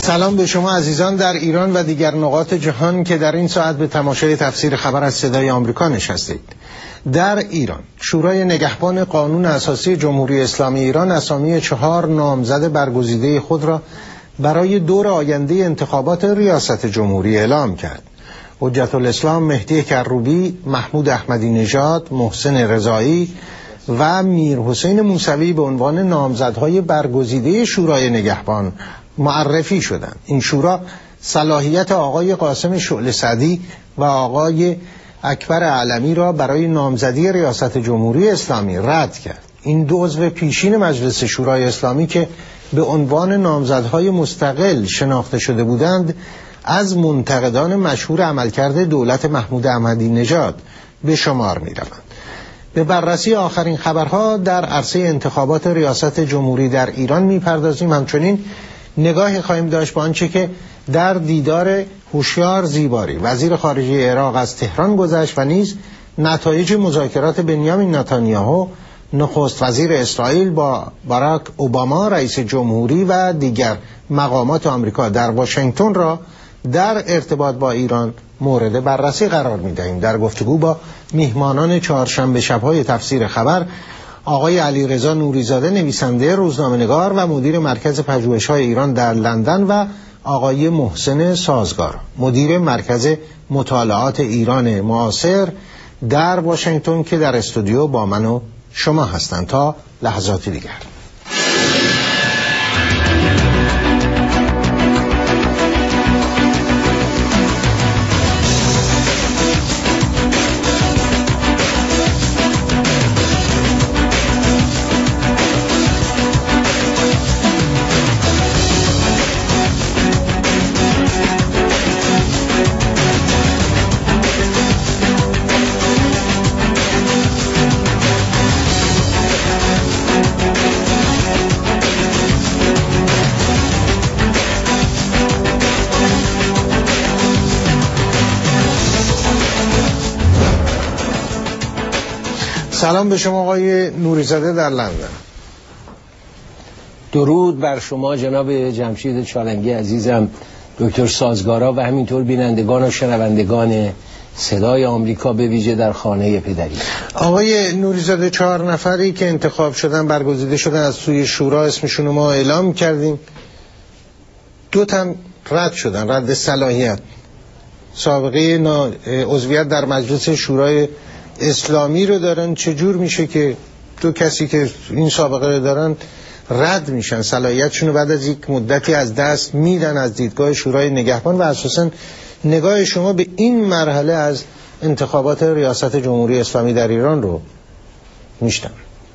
سلام به شما عزیزان در ایران و دیگر نقاط جهان که در این ساعت به تماشای تفسیر خبر از صدای آمریکا نشستید. در ایران شورای نگهبان قانون اساسی جمهوری اسلامی ایران اسامی 4 نامزد برگزیده خود را برای دور آینده انتخابات ریاست جمهوری اعلام کرد. حجت الاسلام مهدی کروبی، محمود احمدی نژاد، محسن رضایی و میرحسین موسوی به عنوان نامزدهای برگزیده شورای نگهبان معرفی شدند. این شورا صلاحیت آقای قاسم شعله سعدی و آقای اکبر اعلمی را برای نامزدی ریاست جمهوری اسلامی رد کرد. این دو عضو پیشین مجلس شورای اسلامی که به عنوان نامزدهای مستقل شناخته شده بودند، از منتقدان مشهور عملکرد دولت محمود احمدی نژاد به شمار می روند. به بررسی آخرین خبرها در عرصه انتخابات ریاست جمهوری در ایران می پردازیم. همچنین نگاهی خواهیم داشت به آنچه که در دیدار هوشیار زیباری وزیر خارجه عراق از تهران گذشت و نیز نتایج مذاکرات بنیامین نتانیاهو نخست وزیر اسرائیل با باراک اوباما رئیس جمهوری و دیگر مقامات آمریکا در واشنگتن را در ارتباط با ایران مورد بررسی قرار می‌دهیم. در گفتگو با میهمانان چهارشنبه شب‌های تفسیر خبر، آقای علیرضا نوریزاده نویسنده روزنامه‌نگار و مدیر مرکز پژوهش‌های ایران در لندن و آقای محسن سازگار مدیر مرکز مطالعات ایران معاصر در واشنگتن که در استودیو با من و شما هستند. تا لحظات دیگر. سلام به شما آقای نوریزاده در لندن. درود بر شما جناب جمشید چالنگی عزیزم، دکتر سازگارا و همینطور بینندگان و شنوندگان صدای آمریکا به ویژه در خانه پدری. آقای نوریزاده، 4 نفری که انتخاب شدن برگزیده شدن از سوی شورا، اسمشون ما اعلام کردیم. 2 تن رد شدن، رد صلاحیت. سابقه عضویت در مجلس شورای اسلامی رو دارن. چجور میشه که 2 کسی که این سابقه رو دارن رد میشن، صلاحیتشون رو بعد از یک مدتی از دست میدن از دیدگاه شورای نگهبان؟ و اساسا نگاه شما به این مرحله از انتخابات ریاست جمهوری اسلامی در ایران رو میشتم.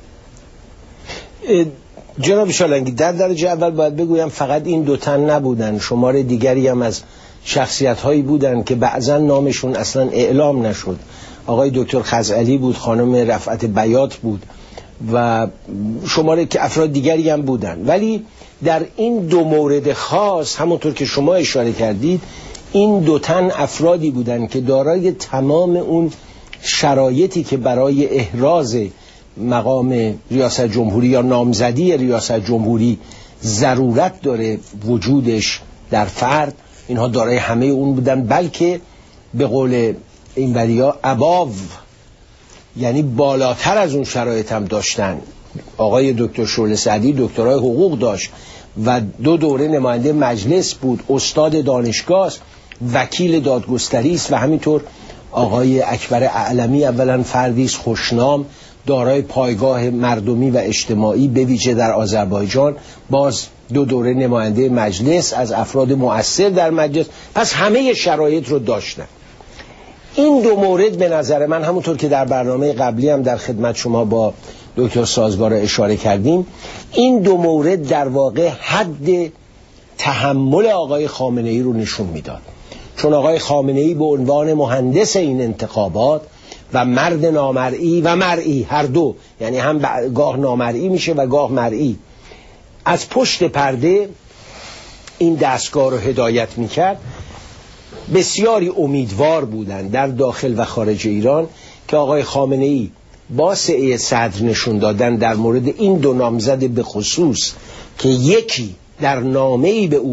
جناب شالنگی، در درجه اول باید بگویم فقط این 2 تن نبودن، شمار دیگری هم از شخصیت هایی بودن که بعضا نامشون اصلا اعلام نشد. آقای دکتر خزعلی بود، خانم رفعت بیات بود و شماره که افراد دیگری هم بودن. ولی در این 2 مورد خاص همونطور که شما اشاره کردید، این 2 تن افرادی بودن که دارای تمام اون شرایطی که برای احراز مقام ریاست جمهوری یا نامزدی ریاست جمهوری ضرورت داره وجودش در فرد، اینها دارای همه اون بودن، بلکه به قول این بریا اباو، یعنی بالاتر از اون شرایط هم داشتن. آقای دکتر شعله سعدی دکترای حقوق داشت و 2 دوره نماینده مجلس بود، استاد دانشگاه، وکیل دادگستری است و همینطور آقای اکبر اعلمی اولا فردی است خوشنام، دارای پایگاه مردمی و اجتماعی به ویژه در آذربایجان، باز 2 دوره نماینده مجلس، از افراد مؤثر در مجلس. پس همه شرایط رو داشتن. این 2 مورد به نظر من، همونطور که در برنامه قبلی هم در خدمت شما با دکتر سازگار اشاره کردیم، این 2 مورد در واقع حد تحمل آقای خامنه‌ای رو نشون میداد. چون آقای خامنه‌ای به عنوان مهندس این انتخابات و مرد نامرئی و مرئی، هر دو، یعنی هم گاه نامرئی میشه و گاه مرئی، از پشت پرده این دستگاه رو هدایت میکرد. بسیاری امیدوار بودند در داخل و خارج ایران که آقای خامنه‌ای با سعی صدر نشون دادن در مورد این 2 نامزد به خصوص که یکی در نامه‌ای به او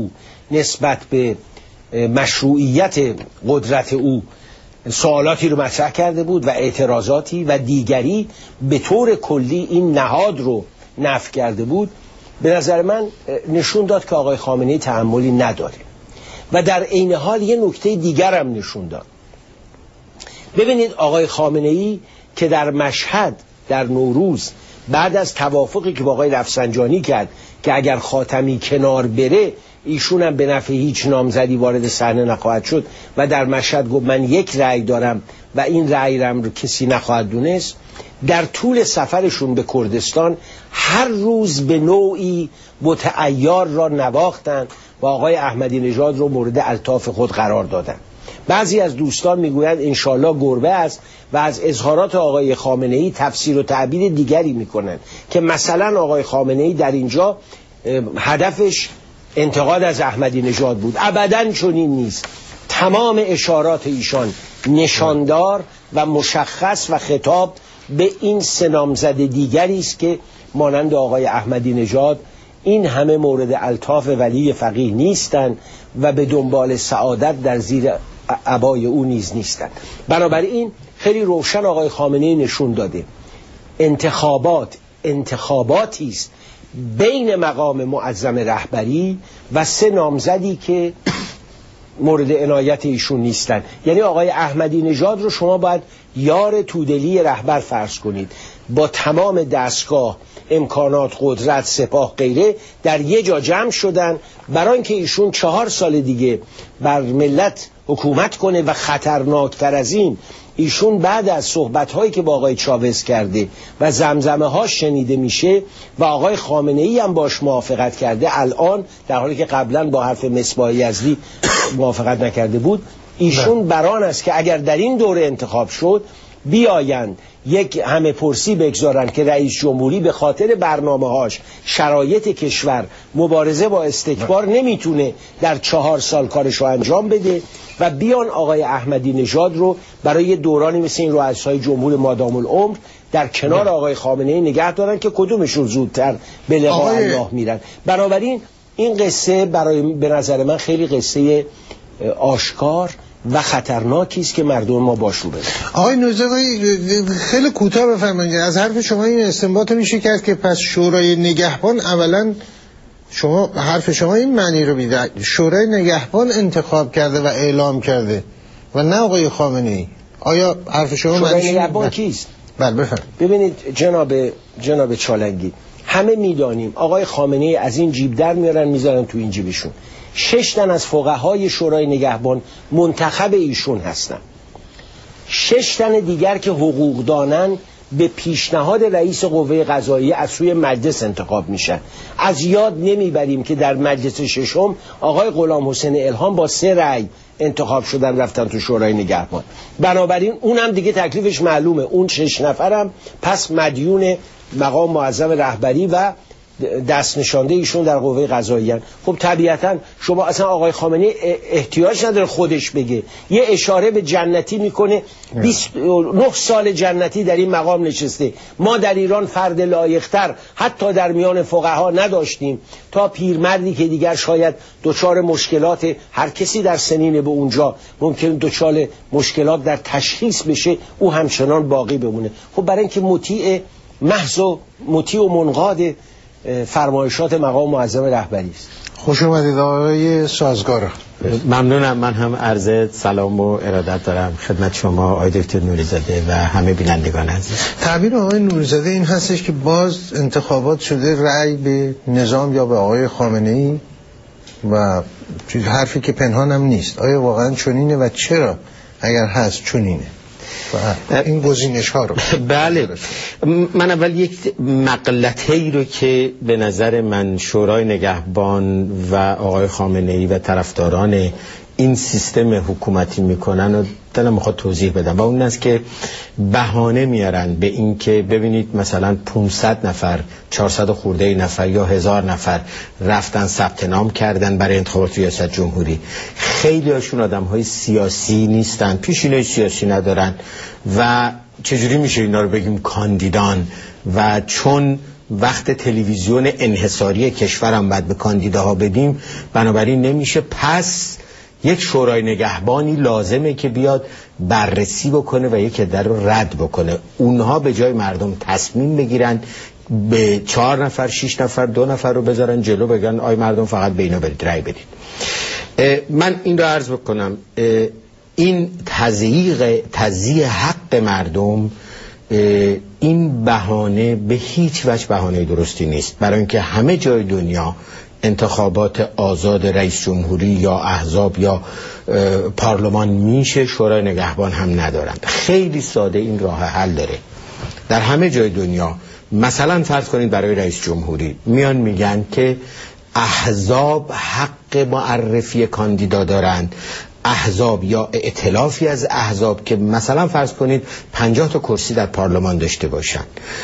نسبت به مشروعیت قدرت او سوالاتی رو مطرح کرده بود و اعتراضاتی، و دیگری به طور کلی این نهاد رو نفی کرده بود، به نظر من نشون داد که آقای خامنه‌ای تحملی نداره. و در عین حال یه نکته دیگر هم نشون داد. ببینید آقای خامنه‌ای که در مشهد در نوروز بعد از توافقی که با آقای رفسنجانی کرد که اگر خاتمی کنار بره ایشون هم به نفع هیچ نامزدی وارد صحنه نخواهد شد و در مشهد گفت من یک رأی دارم و این رأی رو کسی نخواهد دونست، در طول سفرشون به کردستان هر روز به نوعی بت عیار را نواختند و آقای احمدی نژاد رو مورد الطاف خود قرار دادند. بعضی از دوستان میگویند انشالله گربه است و از اظهارات آقای خامنه‌ای تفسیر و تعبیر دیگری میکنند که مثلا آقای خامنه‌ای در اینجا هدفش انتقاد از احمدی نژاد بود. ابداً چنین نیست. تمام اشارات ایشان نشاندار و مشخص و خطاب به این سه نامزد دیگری است که مانند آقای احمدی نژاد این همه مورد الطاف ولی فقیه نیستند و به دنبال سعادت در زیر عبای او نیز نیستند. بنابراین خیلی روشن آقای خامنه‌ای نشون داده انتخاباتی است بین مقام معظم رهبری و سه نامزدی که مورد عنایت ایشون نیستن. یعنی آقای احمدی نژاد رو شما باید یار تودلی رهبر فرض کنید، با تمام دستگاه، امکانات، قدرت، سپاه غیره در یه جا جمع شدن برای اینکه ایشون 4 سال دیگه بر ملت حکومت کنه و خطرناکتر از این ایشون بعد از صحبت‌هایی که با آقای چاوز کرده و زمزمه‌هاش شنیده میشه و آقای خامنه‌ای هم باش موافقت کرده، الان در حالی که قبلا با حرف مصباح یزدی موافقت نکرده بود، ایشون بران است که اگر در این دوره انتخاب شد بیایند یک همه پرسی بگذارن که رئیس جمهوری به خاطر برنامه‌هاش، شرایط کشور، مبارزه با استکبار نمیتونه در 4 سال کارشو انجام بده و بیان آقای احمدی نژاد رو برای دورانی مثل این رؤسای جمهور مادام العمر در کنار آقای خامنه‌ای نگه دارن که کدومشون زودتر به لقاء الله میرن. بنابراین این قصه به نظر من خیلی قصه آشکار و خطرناکی است که مردم ما باش رو برن. آقای نوزادی خیلی کوتاه بفرمایید. از حرف شما این استنباط میشه کرد که پس شورای نگهبان اولا حرف شما این معنی رو میده شورای نگهبان انتخاب کرده و اعلام کرده و نه آقای خامنه‌ای. آیا حرف شما شورای نگهبان کیست؟ بله بفرمایید. ببینید جناب چالنگی، همه میدانیم آقای خامنه‌ای از این جیب در میارن میذارن تو این جیبشون. 6 تن از فقهای شورای نگهبان منتخب ایشون هستن. 6 تن دیگر که حقوق دانن به پیشنهاد رئیس قوه قضاییه از سوی مجلس انتخاب میشن. از یاد نمیبریم که در مجلس ششم آقای غلام حسین الهام با 3 رأی انتخاب شدن رفتن تو شورای نگهبان. بنابراین اونم دیگه تکلیفش معلومه، اون 6 نفرم پس مدیون مقام معظم رهبری و دست نشانده ایشون در قوه قضاییه. خب طبیعتا شما اصلا آقای خامنه‌ای احتیاج نداره خودش بگه، یه اشاره به جنتی میکنه. 29 سال جنتی در این مقام نشسته. ما در ایران فرد لایق‌تر حتی در میان فقها نداشتیم تا پیرمردی که دیگر شاید دچار مشکلات، هر کسی در سنین به اونجا ممکن دچار مشکلات در تشخیص بشه، او همچنان باقی بمونه. خب برای اینکه محض و مطیع و منقاد فرمایشات مقام معظم رهبری است. خوش اومدید آقای سازگار. ممنونم. من هم عرض سلام و ارادت دارم خدمت شما آقای دکتر نوری‌زاده و همه بینندگان عزیز. تعبیر آقای نوری‌زاده این هستش که باز انتخابات شده رأی به نظام یا به آقای خامنه‌ای و حرفی که پنهان هم نیست. آیا واقعا چنینه و چرا اگر هست چنینه؟ این گزینش ها رو بله، من اول یک مقلته‌ای رو که به نظر من شورای نگهبان و آقای خامنه‌ای و طرفداران این سیستم حکومتی میکنن و دلم میخواد توضیح بدم و اون است که بهانه میارن به این که ببینید مثلا 500 نفر 400 خورده نفر یا 1000 نفر رفتن ثبت نام کردن برای انتخابات ریاست جمهوری. خیلی هاشون آدم های سیاسی نیستن، پیشینه سیاسی ندارن و چجوری میشه اینا رو بگیم کاندیدان و چون وقت تلویزیون انحصاری کشورم باید به کاندیداها بدیم، بنابراین نمیشه. پس یک شورای نگهبانی لازمه که بیاد بررسی بکنه و یک عده رو رد بکنه. اونها به جای مردم تصمیم بگیرن، به 4 نفر 6 نفر 2 نفر رو بذارن جلو، بگن آی مردم فقط به اینا برید رأی بدید. من این رو عرض بکنم، این تضییع حق مردم، این بهانه به هیچ وجه بهانه درستی نیست، برای اینکه همه جای دنیا انتخابات آزاد رئیس جمهوری یا احزاب یا پارلمان میشه، شورای نگهبان هم ندارن. خیلی ساده این راه حل داره در همه جای دنیا. مثلا فرض کنید برای رئیس جمهوری میان میگن که احزاب حق معرفی کاندیدا دارند، احزاب یا ائتلافی از احزاب که مثلا فرض کنید 50 تا کرسی در پارلمان داشته باشن.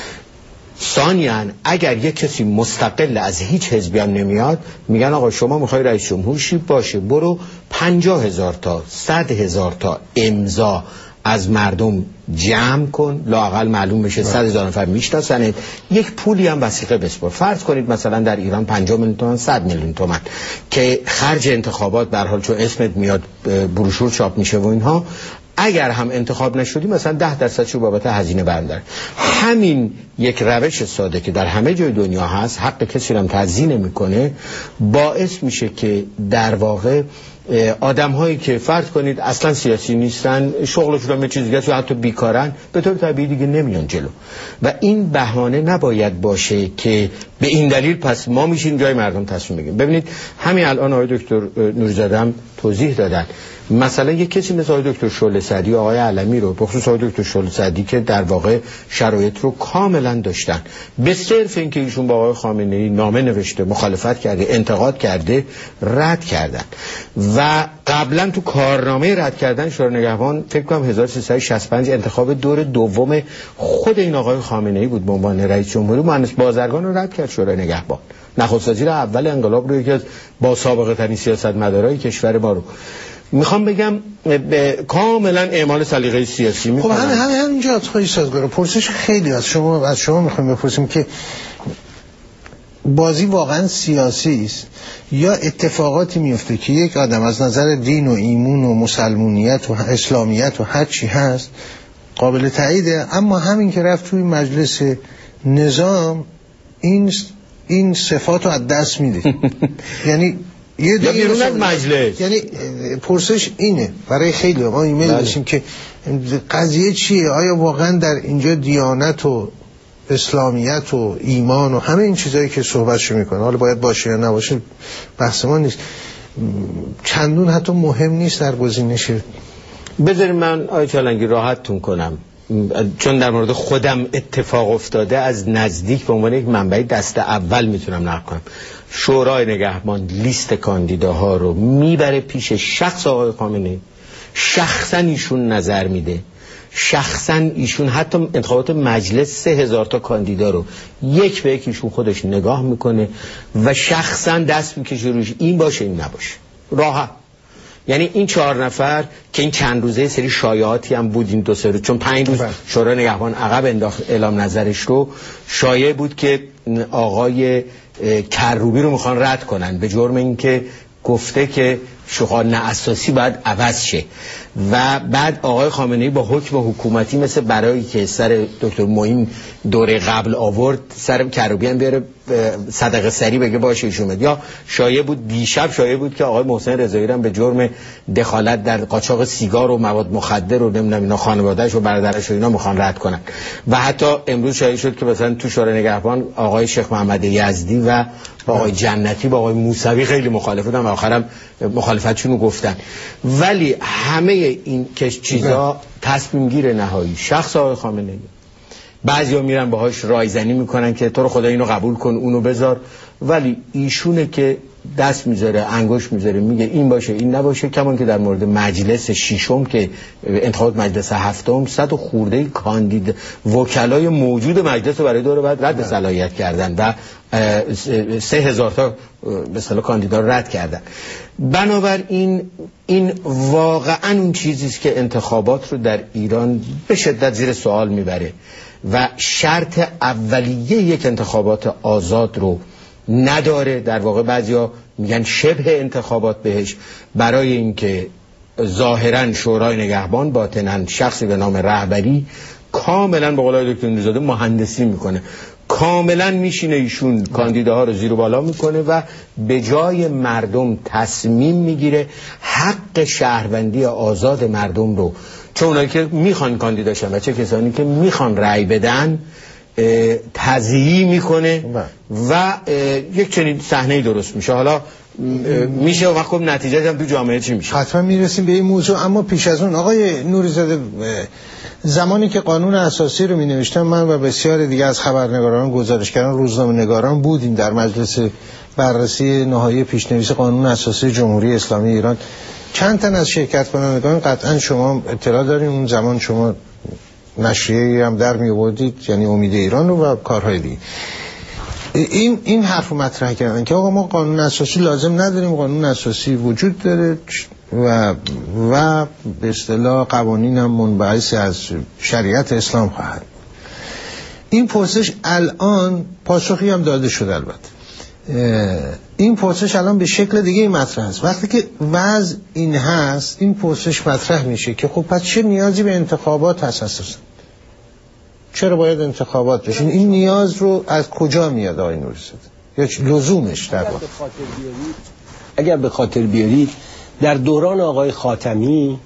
ثانیاً اگر یک کسی مستقل از هیچ حزبی هم نمیاد، میگن آقا شما میخوای رئیس جمهور شی، باشه برو 50,000 تا 100,000 تا امضا از مردم جمع کن، لااقل معلوم بشه 100,000 نفر میشناسنت، یک پولی هم وثیقه بسپار. فرض کنید مثلا در ایران 50 میلیون تومان 100 میلیون تومان که خرج انتخابات به هر حال چون اسمت میاد بروشور چاپ میشه و اینها، اگر هم انتخاب نشدی مثلا 10% شو بابت هزینه برمی‌داره. همین یک روش ساده که در همه جای دنیا هست، حق کسی رو هم تضییع نمی‌کنه، باعث میشه که در واقع آدم هایی که فرض کنید اصلا سیاسی نیستن، شغلشون هم چیز دیگه است، حتی بیکارن، به طور طبیعی دیگه نمیان جلو. و این بهانه نباید باشه که به این دلیل پس ما میشیم جای مردم تصمیم بگیریم. ببینید همین الان آقای دکتر نوری‌زاده هم توضیح دادن، مثلا یک کسی مثل آقای دکتر شعله سعدی و آقای علمی رو، بخصوص آقای دکتر شعله سعدی که در واقع شرایط رو کاملا داشتن، به صرف اینکه ایشون با آقای خامنه‌ای نامه نوشته، مخالفت کرده، انتقاد کرده، رد کردن. و قبلا تو کارنامه رد کردن شورای نگهبان فکر کنم 1365 انتخاب دور دوم خود این آقای خامنه‌ای بود به عنوان رئیس جمهوری، مهندس بازرگان رو رد کرد شورای نگهبان. نخست وزیر اول انقلاب رو، یکی از با سابقه ترین سیاستمدارای کشور ما رو، میخوام بگم کاملا اعمال سلیقه سیاسی میکنن. خب همینجا خواهی سازگاره پرسش خیلی از شما میخوایم بپرسیم که بازی واقعا سیاسی است یا اتفاقاتی میفته که یک آدم از نظر دین و ایمون و مسلمونیت و اسلامیت و هر چی هست قابل تاییده، اما همین که رفت توی مجلس نظام این صفات رو از دست میده. یعنی یا بیرون از مجلس. یعنی پرسش اینه برای خیلی ما ایمیل داشتیم که قضیه چیه؟ آیا واقعا در اینجا دیانت و اسلامیت و ایمان و همه این چیزایی که صحبتشو میکنه، حالا باید باشه یا نباشه بحث ما نیست، چندون حتی مهم نیست در گزینش. بذارید من آقای چالنگی راحتتون کنم، چون در مورد خودم اتفاق افتاده، از نزدیک به عنوان یک منبع دست اول میتونم نقل کنم. شورای نگهبان لیست کاندیداها رو میبره پیش شخص آقای خامنه‌ای، شخصا ایشون نظر میده، شخصا ایشون حتی انتخابات مجلس 3,000 تا کاندیدا رو یک به یک ایشون خودش نگاه میکنه و شخصا دست میکشه روش، این باشه این نباشه، راحت. یعنی این 4 نفر که این چند روزه سری شایعاتی هم بود، این 2-3 روز، چون 5 روز شورای نگهبان عقب انداخت اعلام نظرش رو، شایعه بود که آقای کروبی رو میخوان رد کنن به جرم اینکه گفته که شغال اساسی باید عوض شه. و بعد آقای خامنه‌ای با حکم حکومتی مثل برایی که سر دکتر معین دوره قبل آورد، سر کروبی هم بیاره صدقه سری بگه باشه ایشون بده. یا شایعه بود، دیشب شایعه بود که آقای محسن رضایی هم به جرم دخالت در قاچاق سیگار و مواد مخدر و نمیدونم اینا خانواده‌اش و برادرش و اینا میخوان رد کنن. و حتی امروز شایعه شد که مثلا تو شورای نگهبان آقای شیخ محمد یزدی و آقای جنتی با آقای موسوی خیلی مخالف بودن و آخرام مخالفتشون رو گفتن. ولی همه این که چیزا تصمیم گیر نهایی شخص آقای خامنه‌ای. بعضیا میرن باهاش رایزنی میکنن که تو رو خدا اینو قبول کن اونو بذار، ولی ایشونه که دست میذاره، انگوش میذاره، میگه این باشه این نباشه. کمان که در مورد مجلس ششم که انتخابات مجلس هفتم 100 و خورده کاندید وکلای موجود مجلس رو برای دوره بعد رد صلاحیت کردن و 3,000 تا به اصطلاح کاندیدا رو رد کردن. بنابراین این واقعا اون چیزی است که انتخابات رو در ایران به شدت زیر سوال میبره. و شرط اولیه یک انتخابات آزاد رو نداره، در واقع بعضیا میگن شبه انتخابات بهش، برای اینکه ظاهرا شورای نگهبان باطنا شخصی به نام رهبری کاملا به قول دکتر نوری‌زاده مهندسی میکنه، کاملا میشینه ایشون کاندیداها رو زیر و بالا میکنه و به جای مردم تصمیم میگیره حق شهروندی آزاد مردم رو، چه اونایی که میخوان کاندیداشن و چه کسانی که میخوان رأی بدن، تضییع میکنه و یک چنین صحنه‌ای درست میشه. حالا میشه و خب نتیجه هم تو جامعه چی میشه؟ حتما میرسیم به این موضوع، اما پیش از اون آقای نوری‌زاده، زمانی که قانون اساسی رو می نوشتم من و بسیار دیگه از خبرنگاران، گزارشگران، روزنامه‌نگاران بودیم در مجلس بررسی نهایی پیشنویس قانون اساسی جمهوری اسلامی ایران. چند تن از شرکت کنندگان قطعا شما اطلاع دارین، اون زمان شما نشریه‌ای هم در می آوردید، یعنی امید ایران و کارهای دیگه. این حرف رو مطرح کردن که آقا ما قانون اساسی لازم نداریم، قانون اساسی وجود داره و به اصطلاح قوانین هم منبعث از شریعت اسلام خواهد. این پرسش الان پاسخی هم داده شد. البته این پرسش الان به شکل دیگه مطرح است. وقتی که وضع این هست، این پرسش مطرح میشه که خب پس چه نیازی به انتخابات هست اساسا؟ چرا باید انتخابات بشین؟ این نیاز رو از کجا میاد آقای نوری‌زاده؟ یا لزومش در واقع؟ اگر به خاطر بیارید در دوران آقای خاتمی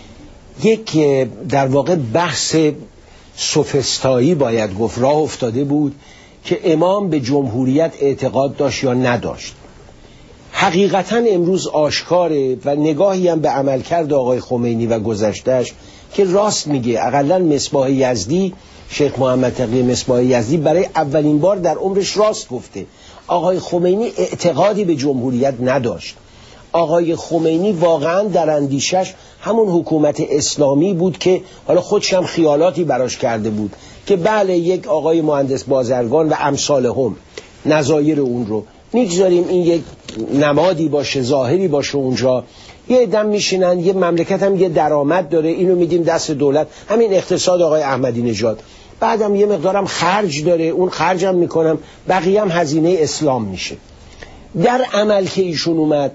یک در واقع بحث سوفسطایی باید گفت راه افتاده بود که امام به جمهوریت اعتقاد داشت یا نداشت. حقیقتا امروز آشکاره و نگاهی هم به عملکرد آقای خمینی و گذشتهش که راست میگه. اقلا مصباح یزدی، شیخ محمد تقی مصباح یزدی برای اولین بار در عمرش راست گفته. آقای خمینی اعتقادی به جمهوریت نداشت. آقای خمینی واقعا در اندیشش همون حکومت اسلامی بود که حالا خودش هم خیالاتی براش کرده بود که بله یک آقای مهندس بازرگان و امثال هم نظایر اون رو میگذاریم این یک نمادی باشه، ظاهری باشه، اونجا یه عدم میشینن، یه مملکت هم یه درآمد داره، اینو میدیم دست دولت، همین اقتصاد آقای احمدی نژاد، بعدم یه مقدارم خرج داره، اون خرجم میکنم، بقیه هم هزینه اسلام میشه. در عمل که ایشون اومد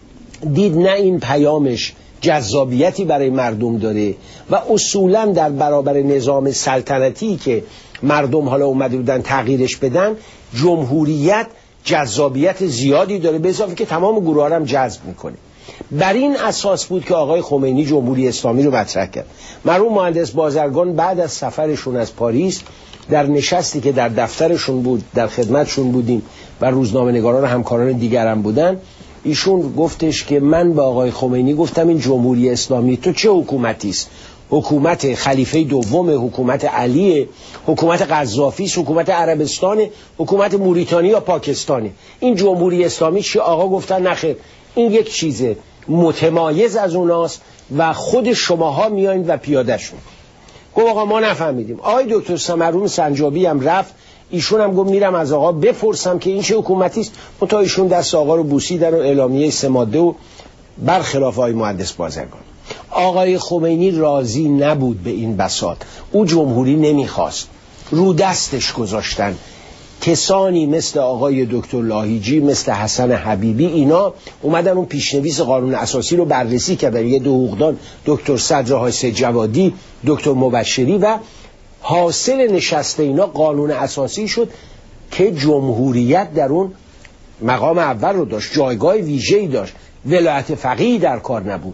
دید نه این پیامش جذابیتی برای مردم داره و اصولا در برابر نظام سلطنتی که مردم حالا اومده بودن تغییرش بدن، جمهوریت جذابیت زیادی داره، به اضافه که تمام گروه ها هم جذب میکنه. بر این اساس بود که آقای خمینی جمهوری اسلامی رو مطرح کرد. مرحوم مهندس بازرگان بعد از سفرشون از پاریس در نشستی که در دفترشون بود، در خدمتشون بودیم و روزنامه نگاران و همکاران دیگرم بودن، ایشون گفتش که من به آقای خمینی گفتم این جمهوری اسلامی تو چه حکومتی است؟ حکومت خلیفه دوم، حکومت علی، حکومت قذافی، حکومت عربستان، حکومت موریتانی یا پاکستانی. این جمهوری اسلامی چی؟ آقا گفتن نخیر، این یک چیز متمایز از اوناست و خود شماها میایید و پیادهشون. گفت آقا ما نفهمیدیم. آقای دکتر سمرون سنجابی هم رفت، ایشون هم گفت میرم از آقا بپرسم که این چه حکومتی است. منتها ایشون دست آقا رو بوسیدن و اعلامیه 3 ماده و برخلاف آقای مهندس بازرگان. آقای خمینی راضی نبود به این بساط، او جمهوری نمیخواست، رو دستش گذاشتن کسانی مثل آقای دکتر لاهیجی، مثل حسن حبیبی، اینا اومدن اون پیشنویس قانون اساسی رو بررسی کردن، یه دو حقوقدان دکتر صدر حایصه جوادی، دکتر مبشری، و حاصل نشست اینا قانون اساسی شد که جمهوریت در اون مقام اول رو داشت، جایگاه ویژه‌ای داشت، ولایت فقیهی در کار نبود.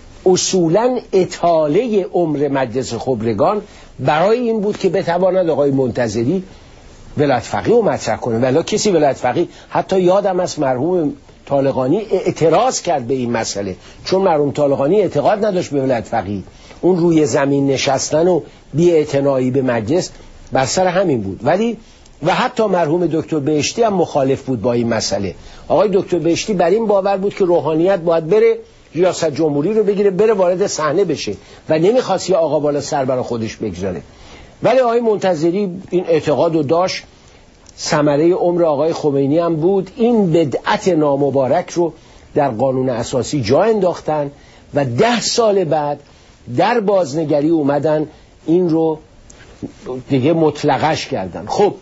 اصولاً اطاله عمر مجلس خبرگان برای این بود که بتواند آقای منتظری ولایت فقیه رو مطرح کنه، ولی کسی ولایت فقیه، حتی یادم از مرحوم طالقانی اعتراض کرد به این مسئله، چون مرحوم طالقانی اعتقاد نداشت به ولایت فقیه، اون روی زمین نشستن و بی‌اعتنایی به مجلس بر سر همین بود. ولی و حتی مرحوم دکتر بهشتی هم مخالف بود با این مسئله. آقای دکتر بهشتی بر این باور بود که روحانیت باید بره ریاست جمهوری رو بگیره، بره وارد صحنه بشه و نمیخواست یه آقا بالا سر برای خودش بگذاره. ولی آقای منتظری این اعتقاد رو داشت. ثمره عمر آقای خمینی هم بود. این بدعت نامبارک رو در قانون اساسی جا انداختن و 10 سال بعد در بازنگری اومدن این رو دیگه مطلقش کردن. خب